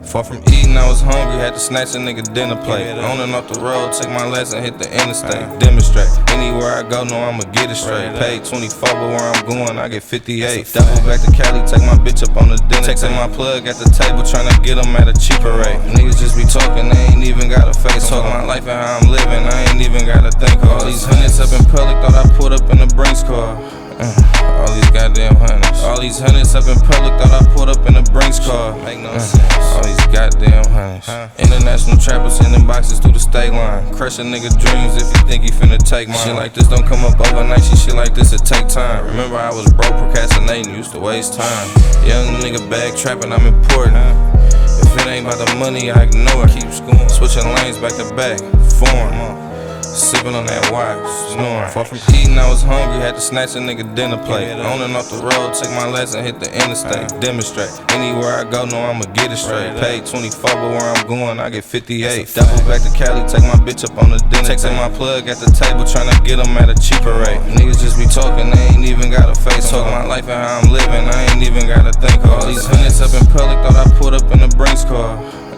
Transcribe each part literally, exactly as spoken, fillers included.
Far from eating, I was hungry, had to snatch a nigga dinner plate. On and off the road, take my lesson, hit the interstate. Demonstrate, anywhere I go, know I'ma get it straight. Paid twenty-four, but where I'm going, I get fifty-eight. Double back to Cali, take my bitch up on the dinner. Texting my plug at the table, tryna get them at a cheaper rate. Niggas just be talking, they ain't even got a face. Talk my life and how I'm living, I ain't even gotta think. All these hundreds up in public, thought I pulled up in the Brinks car. Uh, all these goddamn hundreds. All these hundreds up in public, thought I pulled up in the Brinks car. Make no uh, sense. All these goddamn hundreds. Huh? International trappers sending boxes through the state line. Crush a nigga dreams if you think he finna take mine. Shit like this don't come up overnight, she shit like this it take time. Remember I was broke, procrastinating, used to waste time. Young nigga bag trapping, I'm important. If it ain't about the money, I ignore it. Keep scoring, switching lanes back to back, foreign. Sippin' on that wire, snoring. Far from eating, I was hungry, had to snatch a nigga dinner plate. On and off the road, take my lesson, hit the interstate. Demonstrate, anywhere I go, know I'ma get it straight. Paid twenty-four, but where I'm going, I get fifty-eight. Double back to Cali, take my bitch up on the dinner. Texting my plug at the table, tryna get them at a cheaper rate. Niggas just be talking, they ain't even got a face. Talk my life and how I'm living, I ain't even gotta think. All these hundreds up in public, thought I pulled up in the Brinks car.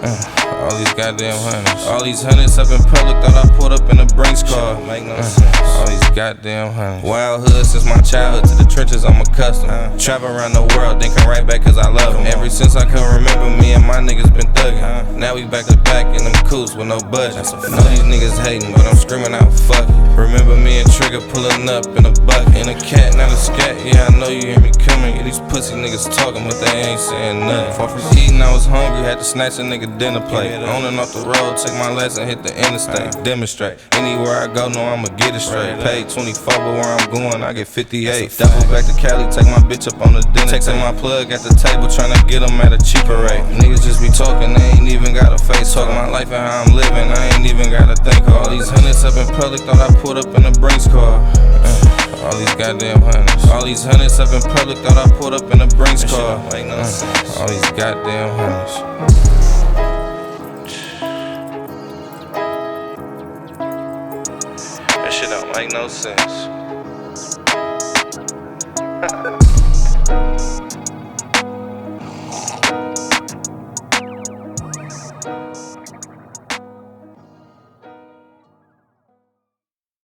Uh, all these goddamn hundreds. All these hundreds up in public, thought I pulled up in the Brinks car. Make no uh, sense. All these goddamn hundreds. Wild hood since my childhood, to the trenches I'm accustomed. Uh, Travel around the world, then come right back cause I love them. Ever since I can remember, me and my niggas been thuggin'. Uh, now we back to back in them coops with no budget. Know these niggas hating, but I'm screaming out fuck it. Remember me and Trigger pulling up in a bucket. In a cat, not a scat, yeah I know you hear me coming. Yeah, these pussy niggas talking, but they ain't saying nothing. Far from eating, I was hungry, had to snatch a nigga dinner plate. On and off the road, take my lesson, hit the interstate. Demonstrate, anywhere I go, know I'ma get it straight. Paid twenty-four, but where I'm going, I get fifty-eight. Double back to Cali, take my bitch up on the dinner. Texting my plug at the table, tryna get them at a cheaper rate. Niggas just be talking, they ain't even got a face. Talk my life and how I'm living, I ain't even gotta think. All these hundreds up in public, thought I pulled up in the Brinks car. Uh, all these goddamn hundreds. All these hundreds up in public, thought I pulled up in the Brinks car. Uh, all these goddamn hundreds. That shit don't make no sense.